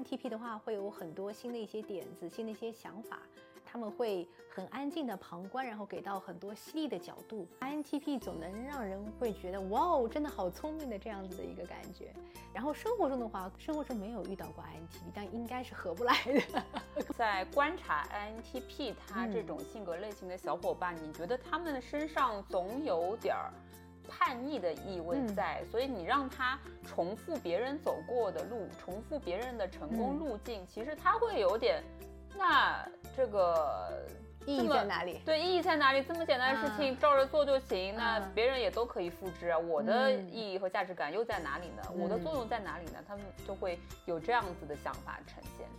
INTP 的话，会有很多新的一些点子、新的一些想法，他们会很安静的旁观，然后给到很多犀利的角度。INTP 总能让人会觉得哇哦，真的好聪明的这样子的一个感觉。然后生活中的话，生活中没有遇到过 INTP， 但应该是合不来的。 在观察 INTP 他这种性格类型的小伙伴，你觉得他们身上总有点叛逆的意味在，所以你让他重复别人走过的路，重复别人的成功路径，其实他会有点，那这个意义在哪里？ 对，意义在哪里？这么简单的事情照着做就行，那别人也都可以复制啊。我的意义和价值感又在哪里呢？我的作用在哪里呢？他们就会有这样子的想法呈现。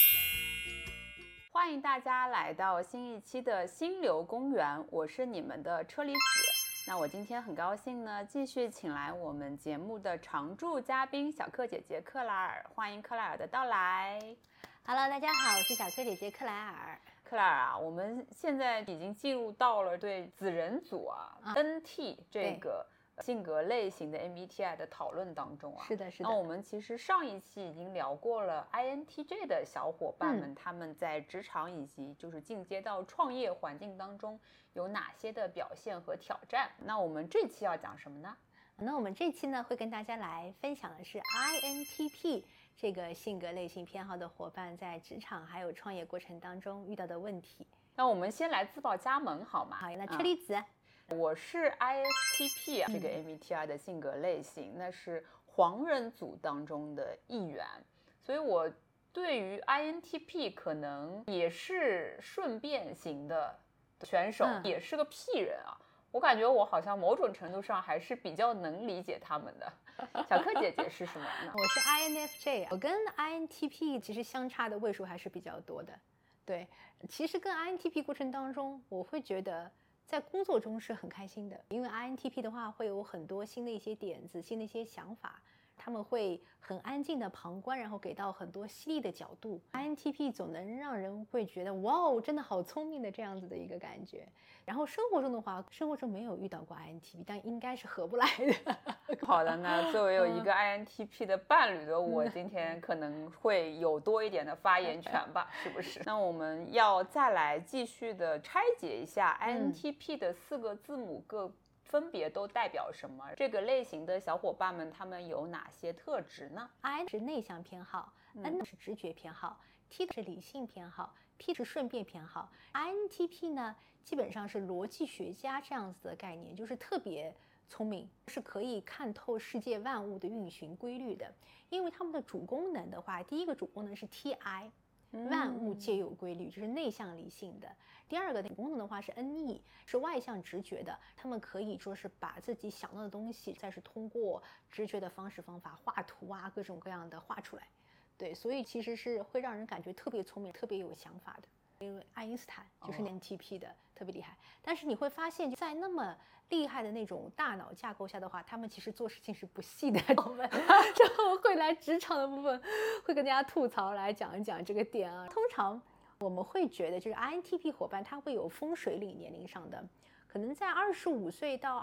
欢迎大家来到新一期的心流公园，我是你们的车厘子。那我今天很高兴呢，继续请来我们节目的常驻嘉宾小克姐姐克莱尔，欢迎克莱尔的到来。 Hello， 大家好，我是小克姐姐克莱尔。 克莱尔啊，我们现在已经进入到了对子人组NT 这个性格类型的 MBTI 的讨论当中啊。 是的，是的。 那我们其实上一期已经聊过了 INTJ 的小伙伴们，他们在职场以及就是进阶到创业环境当中有哪些的表现和挑战。那我们这期要讲什么呢？ 那我们这期呢会跟大家来分享的是 INTP 这个性格类型偏好的伙伴在职场还有创业过程当中遇到的问题。 那我们先来自报家门好吗？ 好，那车厘子。 我是 ISTP 这个 MBTI 的性格类型，那是黄人组当中的一员，所以我对于 INTP 可能也是顺便型的选手，也是个 P 人啊。我感觉我好像某种程度上还是比较能理解他们的。小克姐姐是什么呢？ 我是 INFJ， 我跟 INTP 其实相差的位数还是比较多的。对，其实跟 INTP 过程当中，我会觉得在工作中是很开心的，因为 INTP 的话会有很多新的一些点子、新的一些想法，他们会很安静的旁观，然后给到很多犀利的角度。INTP 总能让人会觉得哇哦，真的好聪明的这样子的一个感觉。然后生活中的话，生活中没有遇到过 INTP， 但应该是合不来的。 好的，那作为有一个 INTP 的伴侣的我，今天可能会有多一点的发言权吧，是不是？那我们要再来继续的拆解一下 INTP 的4个字母各分别都代表什么？这个类型的小伙伴们他们有哪些特质呢？ I 是内向偏好，N 是直觉偏好， T 是理性偏好， P 是顺便偏好。 INTP 呢基本上是逻辑学家这样子的概念，就是特别聪明，是可以看透世界万物的运行规律的。因为他们的主功能的话，第一个主功能是 TI，万物皆有规律，就是内向理性的。第二个功能的话是 NE， 是外向直觉的，他们可以说是把自己想到的东西再是通过直觉的方法画图啊，各种各样的画出来。对，所以其实是会让人感觉特别聪明，特别有想法的。因为爱因斯坦就是 INTP 的，特别厉害。但是你会发现，在那么厉害的那种大脑架构下的话，他们其实做事情是不细的。我们之后会来职场的部分，会跟大家吐槽来讲一讲这个点啊。通常我们会觉得，就是 INTP 伙伴他会有风水岭年龄上的，可能在25岁到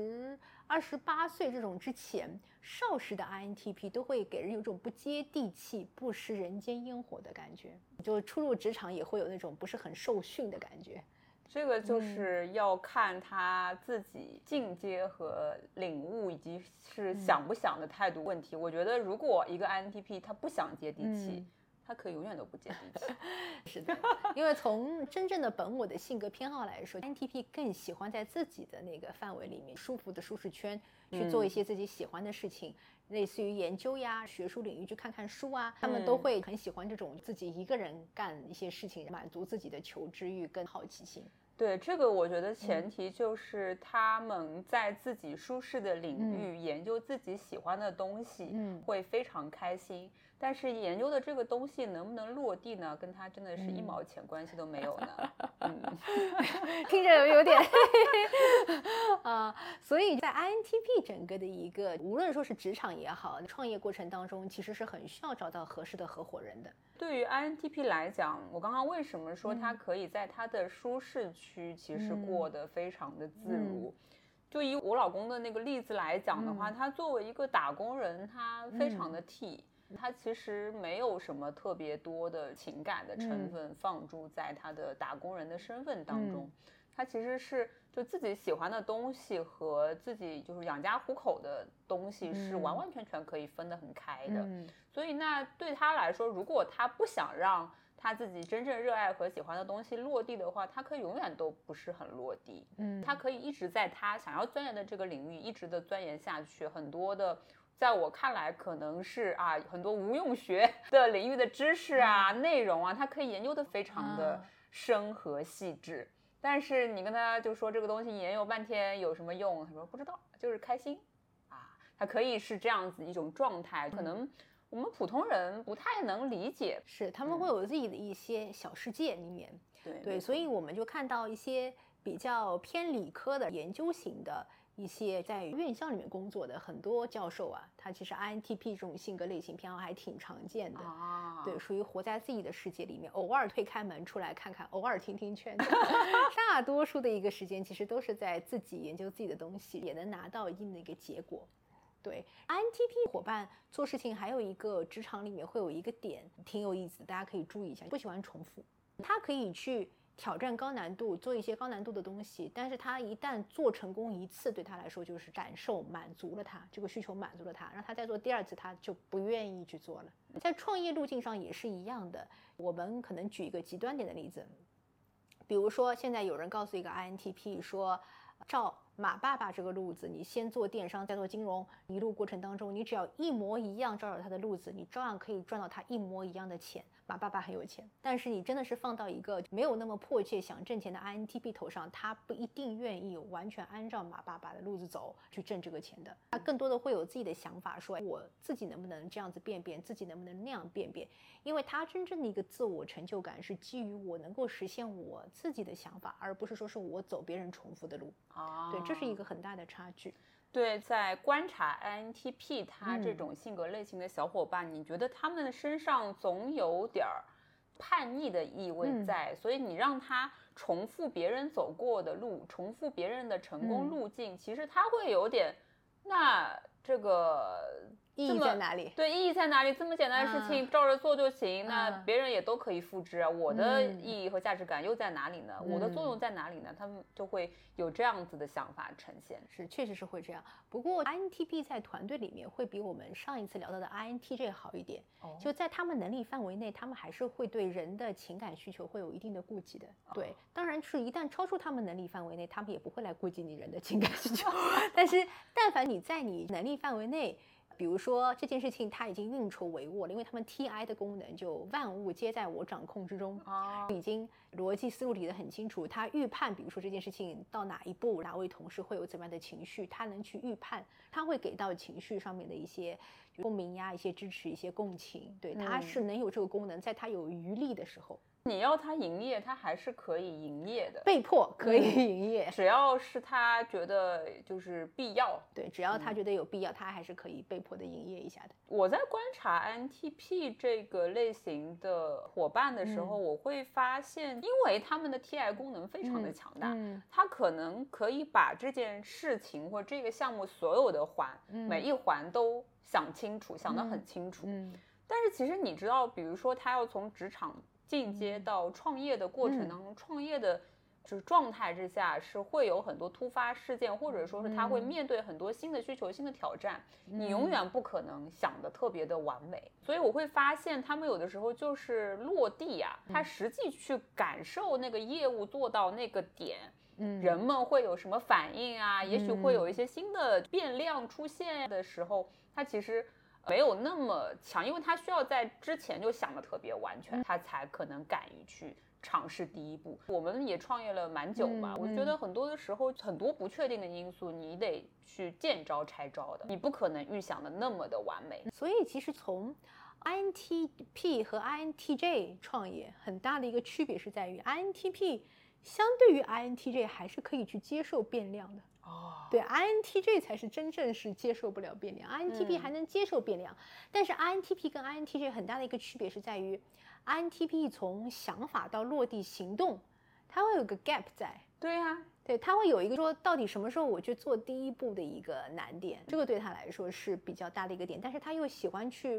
28岁这种之前，少时的 INTP 都会给人有种不接地气、不食人间烟火的感觉，就初入职场也会有那种不是很受训的感觉。 这个就是要看他自己进阶和领悟，以及是想不想的态度问题。我觉得如果一个 INTP 他不想接地气，他可以永远都不接地气。 是的，因为从真正的本我的性格偏好来说， INTP 更喜欢在自己的那个范围里面，舒服的舒适圈去做一些自己喜欢的事情，类似于研究呀、学术领域去看看书啊，他们都会很喜欢这种自己一个人干一些事情，满足自己的求知欲跟好奇心。 对，这个我觉得前提就是他们在自己舒适的领域研究自己喜欢的东西，会非常开心。但是研究的这个东西能不能落地呢？跟他真的是1毛钱关系都没有呢。 听着有点所以在 INTP 整个的一个，无论说是职场也好，创业过程当中，其实是很需要找到合适的合伙人的。 对于 INTP 来讲，我刚刚为什么说他可以在他的舒适区其实过得非常的自如，就以我老公的那个例子来讲的话，他作为一个打工人，他非常的T， 他其实没有什么特别多的情感的成分放诸在他的打工人的身份当中，他其实是就自己喜欢的东西和自己就是养家糊口的东西是完完全全可以分得很开的。所以那对他来说，如果他不想让他自己真正热爱和喜欢的东西落地的话，他可以永远都不是很落地。他可以一直在他想要钻研的这个领域一直的钻研下去，很多的在我看来可能是很多无用学的领域的知识内容他可以研究的非常的深和细致。但是你跟他就说这个东西研究半天有什么用，他说不知道，就是开心他可以是这样子一种状态，可能我们普通人不太能理解。 是他们会有自己的一些小世界里面。对，所以我们就看到一些比较偏理科的研究型的一些在院校里面工作的很多教授他其实 INTP 这种性格类型偏好还挺常见的对，属于活在自己的世界里面，偶尔推开门出来看看，偶尔听听劝大多数的一个时间其实都是在自己研究自己的东西，也能拿到一定的一个结果。对 INTP 伙伴做事情还有一个职场里面会有一个点挺有意思，大家可以注意一下，不喜欢重复。他可以去挑战高难度，做一些高难度的东西，但是他一旦做成功一次，对他来说就是感受满足了他这个需求，满足了他，让他再做第二次他就不愿意去做了。在创业路径上也是一样的，我们可能举一个极端点的例子，比如说现在有人告诉一个 INTP 说，照马爸爸这个路子，你先做电商再做金融，一路过程当中你只要一模一样照着他的路子，你照样可以赚到他一模一样的钱。马爸爸很有钱，但是你真的是放到一个没有那么迫切想挣钱的 INTP 头上，他不一定愿意完全按照马爸爸的路子走去挣这个钱的，他更多的会有自己的想法，说我自己能不能这样子变变，自己能不能那样变变，因为他真正的一个自我成就感是基于我能够实现我自己的想法，而不是说是我走别人重复的路对，这是一个很大的差距。 对，在观察 INTP 他这种性格类型的小伙伴，你觉得他们身上总有点叛逆的意味在，所以你让他重复别人走过的路，重复别人的成功路径，其实他会有点，那这个意义在哪里？ 对，意义在哪里？这么简单的事情照着做就行，那别人也都可以复制我的意义和价值感又在哪里呢？我的作用在哪里呢？他们就会有这样子的想法呈现。 是，确实是会这样。不过 INTP 在团队里面会比我们上一次聊到的 INTJ 好一点，就在他们能力范围内，他们还是会对人的情感需求会有一定的顾忌的。对，当然是一旦超出他们能力范围内，他们也不会来顾及你人的情感需求。但是但凡你在你能力范围内，比如说这件事情它已经运筹帷幄了，因为他们 TI 的功能就万物皆在我掌控之中已经逻辑思路理得很清楚，他预判比如说这件事情到哪一步，哪位同事会有怎么样的情绪，他能去预判，他会给到情绪上面的一些共鸣一些支持，一些共情，对，他是能有这个功能，在他有余力的时候。 你要他营业，他还是可以营业的， 被迫可以营业， 只要是他觉得就是必要， 对，只要他觉得有必要，他还是可以被迫的营业一下的。 我在观察 INTP 这个类型的伙伴的时候，我会发现，因为他们的 TI 功能非常的强大，他可能可以把这件事情或这个项目所有的环，每一环都想清楚，想得很清楚。但是其实你知道，比如说他要从职场进阶到创业的过程当中，创业的就是状态之下是会有很多突发事件，或者说是他会面对很多新的需求、新的挑战，你永远不可能想得特别的完美。所以我会发现他们有的时候就是落地他实际去感受那个业务做到那个点，人们会有什么反应也许会有一些新的变量出现的时候，他其实没有那么强，因为他需要在之前就想得特别完全，他才可能敢于去尝试第一步。我们也创业了蛮久吧，我觉得很多的时候很多不确定的因素你得去见招拆招的，你不可能预想的那么的完美。 所以其实从 INTP 和 INTJ 创业很大的一个区别是在于 INTP 相对于 INTJ 还是可以去接受变量的。对 INTJ 才是真正是接受不了变量， INTP 还能接受变量，但是 INTP 跟 INTJ 很大的一个区别是在于 INTP 从想法到落地行动它会有个 gap 在。 对对，它会有一个说到底什么时候我去做第一步的一个难点，这个对他来说是比较大的一个点，但是他又喜欢去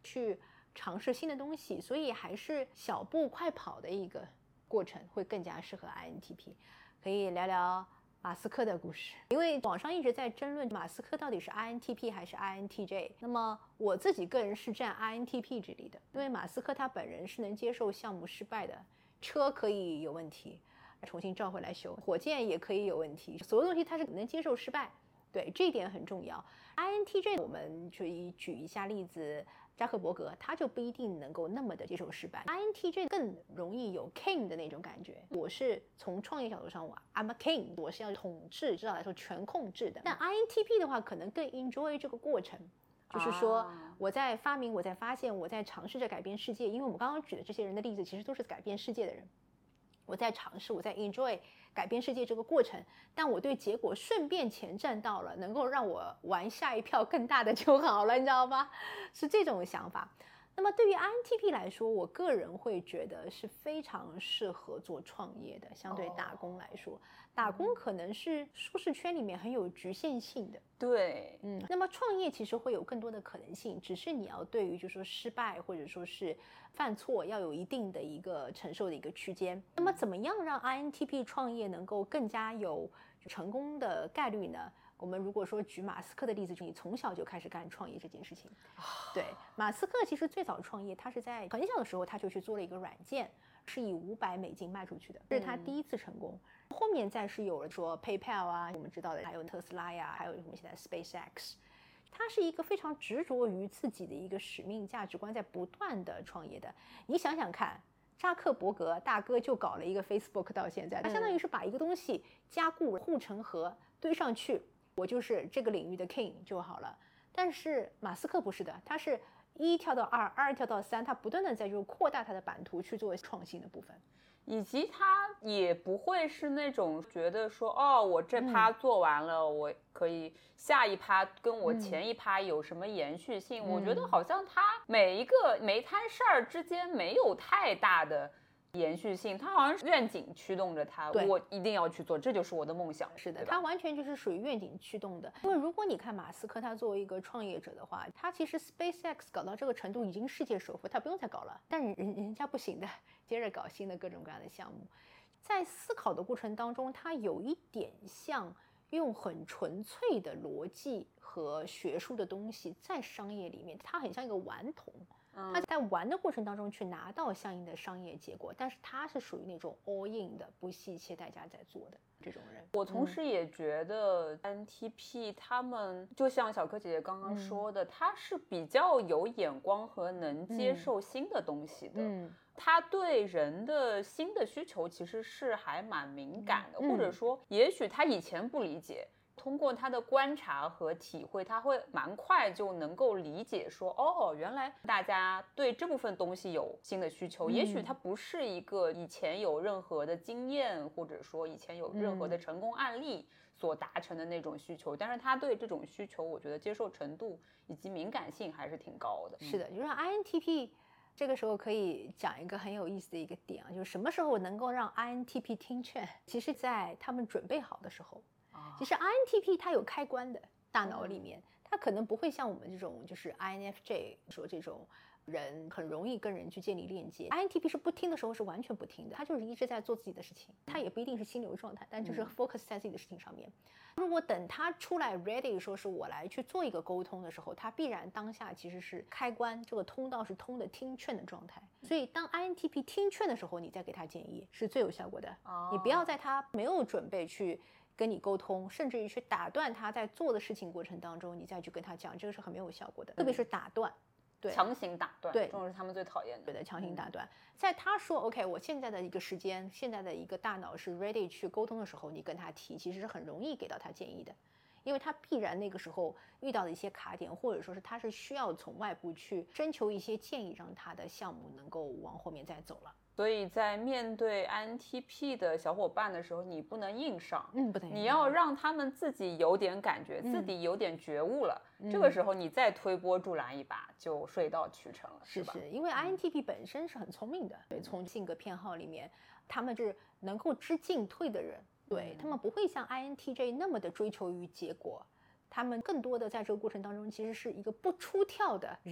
去尝试新的东西，所以还是小步快跑的一个过程会更加适合 INTP。可以聊聊马斯克的故事，因为网上一直在争论马斯克到底是 INTP 还是 INTJ。那么我自己个人是站 INTP 这里的，因为马斯克他本人是能接受项目失败的，车可以有问题，重新召回来修，火箭也可以有问题，所有东西他是能接受失败，对，这一点很重要。INTJ 我们就举一下例子，扎克伯格他就不一定能够那么的接受失败。INTJ 更容易有 king 的那种感觉，我是从创业角度上I'm a king， 我是要统治，至少来说全控制的。但 INTP 的话可能更 enjoy 这个过程，就是说我在发明，我在发现，我在尝试着改变世界。因为我们刚刚举的这些人的例子其实都是改变世界的人，我在尝试，我在 enjoy 改变世界这个过程，但我对结果顺便钱赚到了，能够让我玩下一票更大的就好了，你知道吗？是这种想法。那么对于 INTP 来说，我个人会觉得是非常适合做创业的，相对打工来说，打工可能是舒适圈里面很有局限性的。 对， 那么创业其实会有更多的可能性，只是你要对于就是说失败或者说是犯错要有一定的一个承受的一个区间。那么怎么样让 INTP 创业能够更加有成功的概率呢？我们如果说举马斯克的例子，就你从小就开始干创业这件事情。对，马斯克其实最早创业，他是在很小的时候他就去做了一个软件，是以$500卖出去的，这是他第一次成功。后面再是有了说 PayPal 啊，我们知道的还有特斯拉呀，还有我们现在 SpaceX。他是一个非常执着于自己的一个使命价值观，在不断的创业的。你想想看，扎克伯格大哥就搞了一个 Facebook 到现在，他相当于是把一个东西加固护城河堆上去，我就是这个领域的 king 就好了。但是马斯克不是的，他是1跳到2， 2跳到3，他不断的在就扩大他的版图去做创新的部分。 以及他也不会是那种觉得说，哦，我这趴做完了，我可以下一趴跟我前一趴有什么延续性。我觉得好像他每一摊事儿之间没有太大的延续性，他好像是愿景驱动着他，我一定要去做，这就是我的梦想。 是的，他完全就是属于愿景驱动的。因为如果你看马斯克他作为一个创业者的话，他其实 SpaceX 搞到这个程度已经世界首富，他不用再搞了，但人家不行的，接着搞新的各种各样的项目。在思考的过程当中，他有一点像用很纯粹的逻辑和学术的东西在商业里面，他很像一个顽童，他在玩的过程当中去拿到相应的商业结果，但是他是属于那种 all in 的，不惜一切代价在做的这种人。 我同时也觉得 INTP 他们就像小柯姐姐刚刚说的，他是比较有眼光和能接受新的东西的。他对人的新的需求其实是还蛮敏感的，或者说也许他以前不理解，通过他的观察和体会，他会蛮快就能够理解说，哦，原来大家对这部分东西有新的需求。也许他不是一个以前有任何的经验，或者说以前有任何的成功案例所达成的那种需求，但是他对这种需求，我觉得接受程度以及敏感性还是挺高的。 是的，就是 INTP 这个时候可以讲一个很有意思的一个点啊，就是什么时候能够让 INTP 听劝？其实在他们准备好的时候。其实 INTP 它有开关的，大脑里面，它可能不会像我们这种就是 INFJ 说这种人很容易跟人去建立链接。INTP 是不听的时候是完全不听的，他就是一直在做自己的事情，他也不一定是心流状态，但就是 focus 在自己的事情上面。如果等他出来 ready 说是我来去做一个沟通的时候，他必然当下其实是开关，这个通道是通的，听劝的状态。所以当 INTP 听劝的时候，你再给他建议是最有效果的。你不要在他没有准备去跟你沟通，甚至于去打断他在做的事情过程当中，你再去跟他讲，这个是很没有效果的，特别是打断。对， 强行打断， 对， 这种是他们最讨厌的。 对的，强行打断。在他说 OK， 我现在的一个时间，现在的一个大脑是 ready 去沟通的时候，你跟他提，其实是很容易给到他建议的，因为他必然那个时候遇到的一些卡点，或者说是他是需要从外部去征求一些建议，让他的项目能够往后面再走了。 所以在面对 INTP 的小伙伴的时候，你不能硬上， 不能硬上， 你要让他们自己有点感觉，自己有点觉悟了，这个时候你再推波助澜一把，就水到渠成了，是吧？ 是，因为 INTP 本身是很聪明的，对，从性格偏好里面，他们是能够知进退的人，对，他们不会像 INTJ 那么的追求于结果，他们更多的在这个过程当中其实是一个不出跳的人。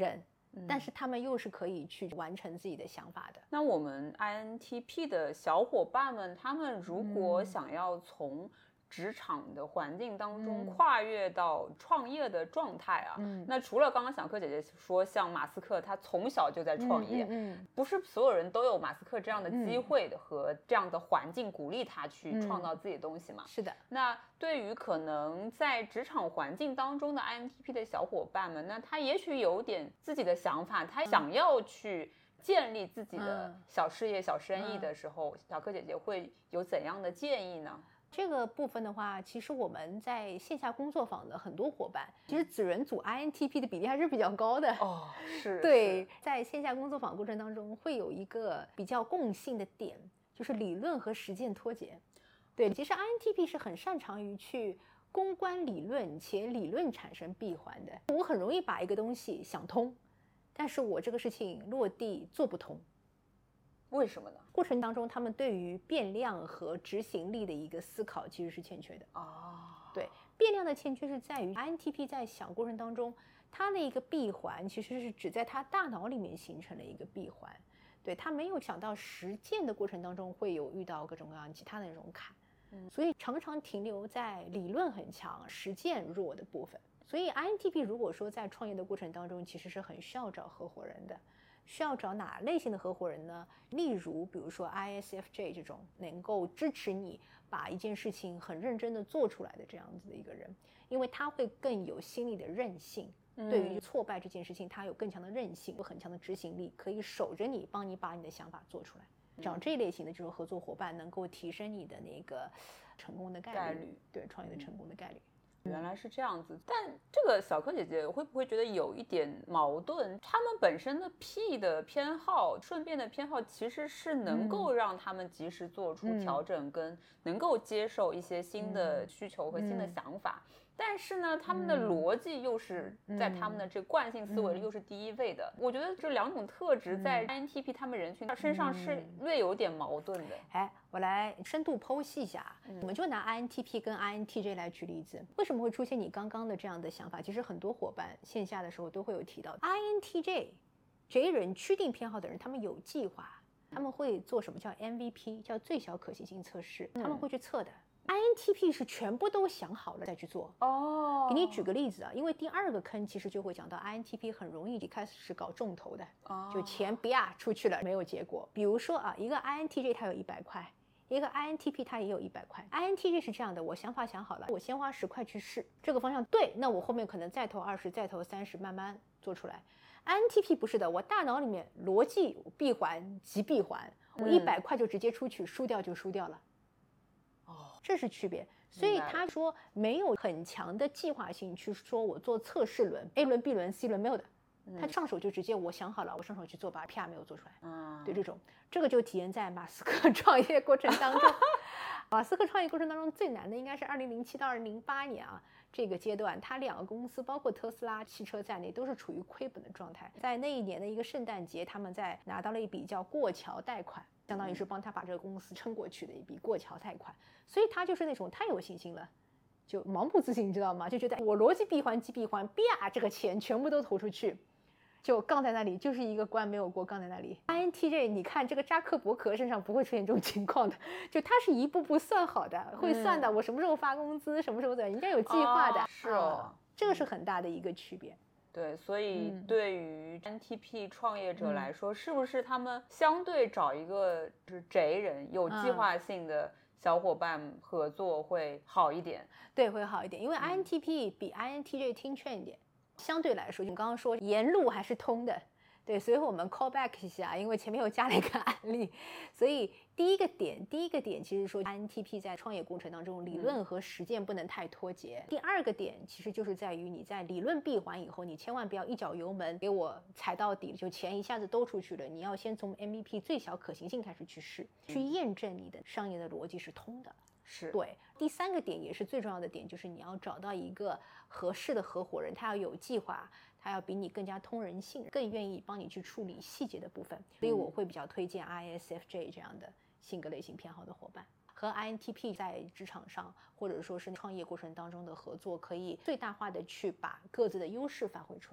但是他们又是可以去完成自己的想法的。 那我们 INTP 的小伙伴们，他们如果想要从职场的环境当中跨越到创业的状态啊，那除了刚刚小柯姐姐说，像马斯克他从小就在创业，不是所有人都有马斯克这样的机会的和这样的环境鼓励他去创造自己的东西嘛。 是的。 那对于可能在职场环境当中的 INTP 的小伙伴们，那他也许有点自己的想法，他想要去建立自己的小事业、小生意的时候，小柯姐姐会有怎样的建议呢？ 这个部分的话，其实我们在线下工作坊的很多伙伴，其实子人组 INTP 的比例还是比较高的。 哦，是。 对，在线下工作坊过程当中，会有一个比较共性的点，就是理论和实践脱节。对，其实 INTP 是很擅长于去攻关理论，且理论产生闭环的。我很容易把一个东西想通，但是我这个事情落地做不通。 为什么呢？ 过程当中，他们对于变量和执行力的一个思考其实是欠缺的。对，变量的欠缺是在于 INTP 在想过程当中，它的一个闭环其实是只在他大脑里面形成了一个闭环。对，他没有想到实践的过程当中会有遇到各种各样其他的那种坎，所以常常停留在理论很强、实践弱的部分。所以 INTP 如果说在创业的过程当中，其实是很需要找合伙人的。需要找哪类型的合伙人呢？例如比如说 ISFJ 这种能够支持你把一件事情很认真的做出来的这样子的一个人，因为他会更有心理的韧性，对于挫败这件事情他有更强的韧性，有很强的执行力，可以守着你，帮你把你的想法做出来。找这类型的这种合作伙伴能够提升你的那个成功的概率，对创业的成功的概率。 原来是这样子，但这个小柯姐姐会不会觉得有一点矛盾？他们本身的 P 的偏好、顺便的偏好，其实是能够让他们及时做出调整，跟能够接受一些新的需求和新的想法。但是呢，他们的逻辑又是在他们的这惯性思维又是第一位的。我觉得这两种特质在 INTP 他们人群身上是略有点矛盾的。 我来深度剖析一下，我们就拿 INTP 跟 INTJ 来举例子，为什么会出现你刚刚的这样的想法？其实很多伙伴线下的时候都会有提到 INTJ 这些人趋定偏好的人，他们有计划，他们会做什么叫 MVP， 叫最小可行性测试，他们会去测的。INTP 是全部都想好了再去做。给你举个例子啊，因为第二个坑其实就会讲到 INTP 很容易一开始是搞重头的，就钱出去了没有结果。比如说啊，一个 INTJ 他有100块，一个 INTP 他也有100块。INTJ 是这样的，我想法想好了，我先花10块去试，这个方向对，那我后面可能再投20，再投30，慢慢做出来。INTP 不是的，我大脑里面逻辑闭环即闭环，我100块就直接出去，输掉就输掉了。这是区别。所以他说没有很强的计划性去说我做测试轮 A 轮 B 轮 C 轮没有的，他上手就直接我想好了，我上手去做，把 PR 没有做出来。对，这个就体现在马斯克创业过程当中。马斯克创业过程当中最难的应该是2007到2008年啊，这个阶段他2个公司包括特斯拉汽车在内都是处于亏本的状态。在那一年的一个圣诞节，他们在拿到了一笔叫过桥贷款，相当于是帮他把这个公司撑过去的一笔过桥贷款。所以他就是那种太有信心了，就盲目自信，你知道吗？就觉得我逻辑闭环即闭环，啪，这个钱全部都投出去，就杠在那里，就是一个关没有过，杠在那里。INTJ 你看这个扎克伯格身上不会出现这种情况的，就他是一步步算好的，会算的，我什么时候发工资，什么时候人家有计划的。 是哦， 这个是很大的一个区别。 对，所以对于 INTP 创业者来说，是不是他们相对找一个就是J人有计划性的小伙伴合作会好一点？ 对，会好一点，因为 INTP 比 INTJ 听劝一点，相对来说，你刚刚说沿路还是通的。对，所以我们 call back 一下，因为前面又加了一个案例，所以第一个点其实说 INTP 在创业过程当中理论和实践不能太脱节。第二个点其实就是在于你在理论闭环以后，你千万不要一脚油门给我踩到底，就钱一下子都出去了，你要先从 MVP 最小可行性开始去试，去验证你的商业的逻辑是通的。 是对。第三个点也是最重要的点，就是你要找到一个合适的合伙人，他要有计划，他要比你更加通人性，更愿意帮你去处理细节的部分。所以我会比较推荐 ISFJ 这样的性格类型偏好的伙伴，和 INTP 在职场上或者说是创业过程当中的合作，可以最大化的去把各自的优势发挥出来。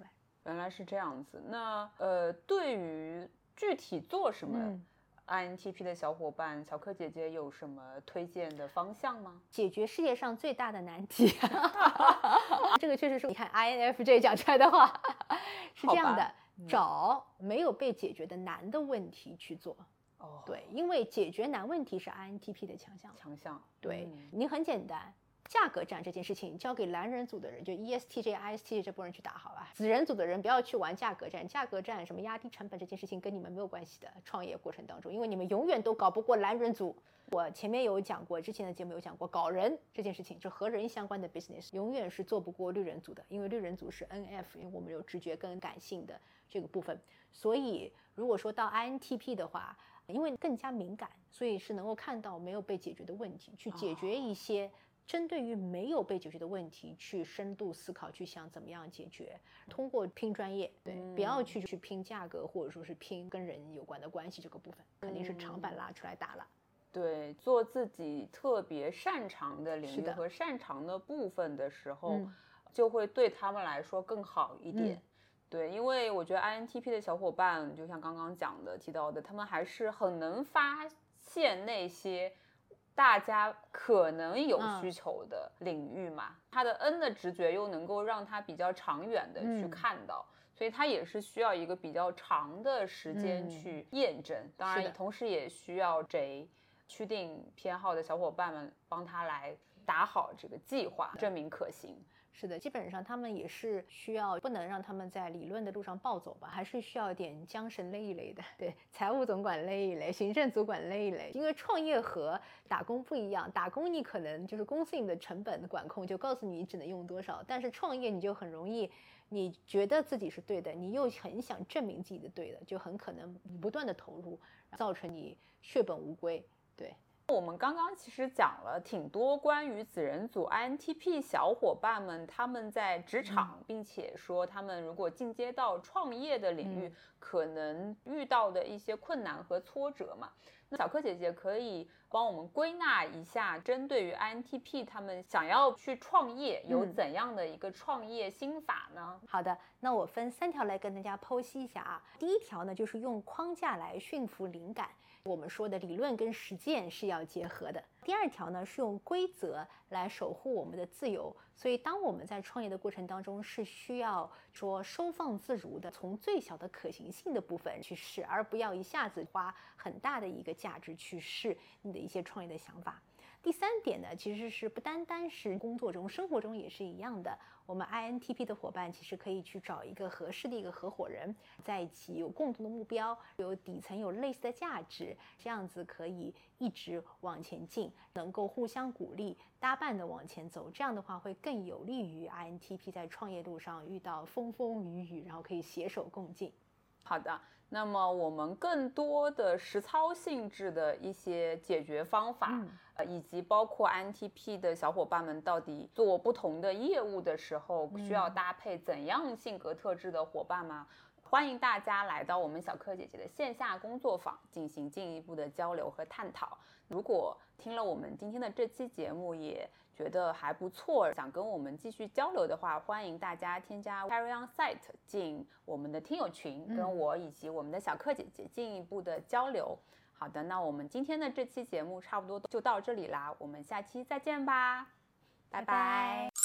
原来是这样子。那对于具体做什么INTP 的小伙伴，小柯姐姐有什么推荐的方向吗？ 解决世界上最大的难题。这个确实是你看 INFJ 讲出来的话是这样的，找没有被解决的难的问题去做。对，因为解决难问题是 INTP 的强项。对，你很简单，价格战这件事情交给蓝人组的人，就 ESTJ、ISTJ 这波人去打好吧。紫人组的人不要去玩价格战，什么压低成本这件事情跟你们没有关系的。创业过程当中，因为你们永远都搞不过蓝人组。我前面有讲过，之前的节目有讲过，搞人这件事情，就和人相关的 business 永远是做不过绿人组的，因为绿人组是 NF， 因为我们有直觉跟感性的这个部分。所以如果说到 INTP 的话，因为更加敏感，所以是能够看到没有被解决的问题，去解决一些针对于没有被解决的问题去深度思考，去想怎么样解决。通过拼专业，对，不要去拼价格，或者说是拼跟人有关的关系，这个部分肯定是长板拉出来打了。 对，做自己特别擅长的领域和擅长的部分的时候，就会对他们来说更好一点。对，因为我觉得 INTP 的小伙伴，就像刚刚讲的提到的，他们还是很能发现那些大家可能有需求的领域嘛。他的 N 的直觉又能够让他比较长远的去看到，所以他也是需要一个比较长的时间去验证。当然，同时也需要J趋定偏好的小伙伴们帮他来打好这个计划，证明可行。 是的，基本上他们也是需要，不能让他们在理论的路上暴走吧，还是需要点缰绳勒一勒的。对，财务总管勒一勒，行政主管勒一勒。因为创业和打工不一样，打工你可能就是公司里的成本管控就告诉你只能用多少，但是创业你就很容易，你觉得自己是对的，你又很想证明自己的对的，就很可能不断的投入，造成你血本无归。对。 我们刚刚其实讲了挺多关于紫人组 INTP 小伙伴们他们在职场，并且说他们如果进阶到创业的领域，可能遇到的一些困难和挫折嘛。那小柯姐姐可以帮我们归纳一下，针对于 INTP 他们想要去创业，有怎样的一个创业心法呢？ 好的，那我分3条来跟大家剖析一下啊。第一条呢，就是用框架来驯服灵感。我们说的理论跟实践是要结合的。第2条呢，是用规则来守护我们的自由。所以当我们在创业的过程当中，是需要说收放自如的，从最小的可行性的部分去试，而不要一下子花很大的一个价值去试你的一些创业的想法。第3点呢，其实是不单单是工作中，生活中也是一样的。我们 INTP 的伙伴其实可以去找一个合适的一个合伙人，在一起有共同的目标，有底层有类似的价值，这样子可以一直往前进，能够互相鼓励，搭伴的往前走。这样的话会更有利于 INTP 在创业路上遇到风风雨雨，然后可以携手共进。 好的，那么我们更多的实操性质的一些解决方法，以及包括 INTP 的小伙伴们到底做不同的业务的时候，需要搭配怎样性格特质的伙伴吗？欢迎大家来到我们小柯姐姐的线下工作坊，进行进一步的交流和探讨。如果听了我们今天的这期节目也觉得还不错，想跟我们继续交流的话，欢迎大家添加 Carry On Site 进我们的听友群，跟我以及我们的小柯姐姐进一步的交流。好的，那我们今天的这期节目差不多就到这里啦，我们下期再见吧，拜拜。